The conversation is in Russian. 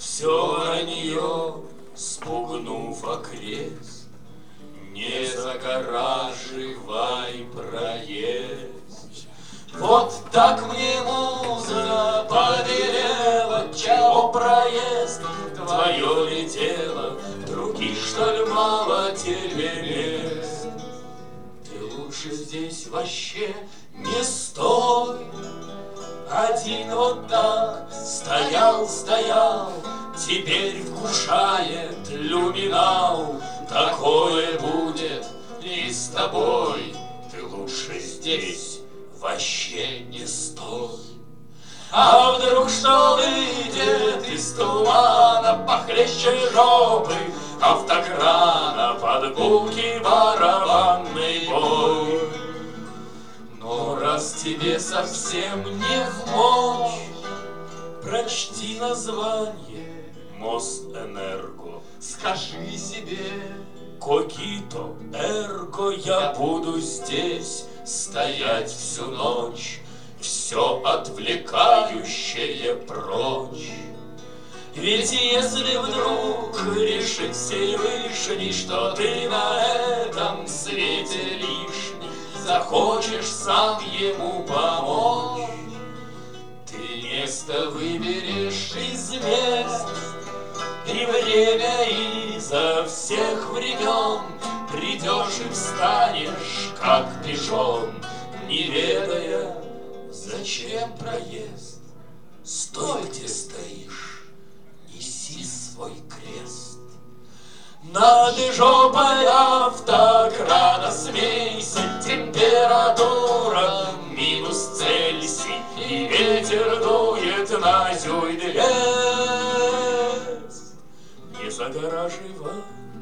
все вранье, спугнув окрест, не загораживай проезд. Вот так мне муза повелела, чего проезд твое ли дело, других, что ли, мало тебе мест? Ты лучше здесь вообще не стой, один вот так стоял, теперь вкушает люминал. Такое будет и с тобой, ты лучше здесь вообще не стой. А вдруг что выйдет из тумана похлеще жопы автокрана под гулкий барабанный бой? Но раз тебе совсем не вмочь, прочти название Мосэнерго. Скажи себе: Когито эрго, я буду здесь стоять всю ночь, все отвлекающее прочь. Ведь если вдруг решит Всевышний, что ты на этом свете лишний, захочешь сам ему помочь, ты место выберешь из мест, и время изо всех времен придешь и встанешь, как пижон, не ведая, зачем проезд. Стой, где стоишь, неси свой крест. Над жопой автокрана смейся, температура минус Цельсий, и ветер дует на Зюйдвест. Не загораживай